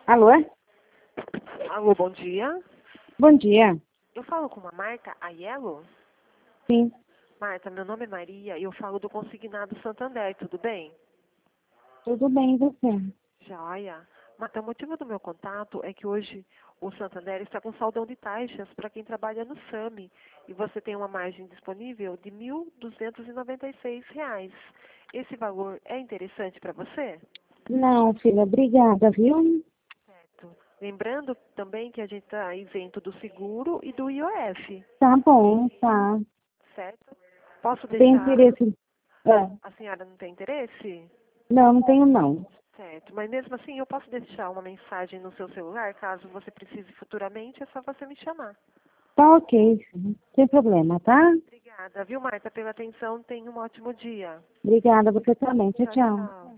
Alô? Alô, bom dia. Bom dia. Eu falo com a Marta Aiello. Sim, Marta, meu nome é Maria e eu falo do Consignado Santander, tudo bem? tudo bem e você? Joia. Marta, o motivo do meu contato é que hoje o Santander está com saldão de taxas para quem trabalha no SAMI e você tem uma margem disponível de R$ 1.296. Esse valor é interessante para você? Não, filha, obrigada, viu? Certo. Lembrando também que a gente está isento do seguro e do IOF, Tá bom, tá. certo? Posso Tem deixar... interesse? É. A senhora não tem interesse? Não, não tenho não. Certo, mas mesmo assim eu posso deixar uma mensagem no seu celular, caso você precise futuramente, é só você me chamar. Tá ok, filha. Sem problema, tá? Obrigada, viu, Marta, pela atenção. Tenha um ótimo dia. Obrigada, você também. Tchau, Tchau, tchau. tchau.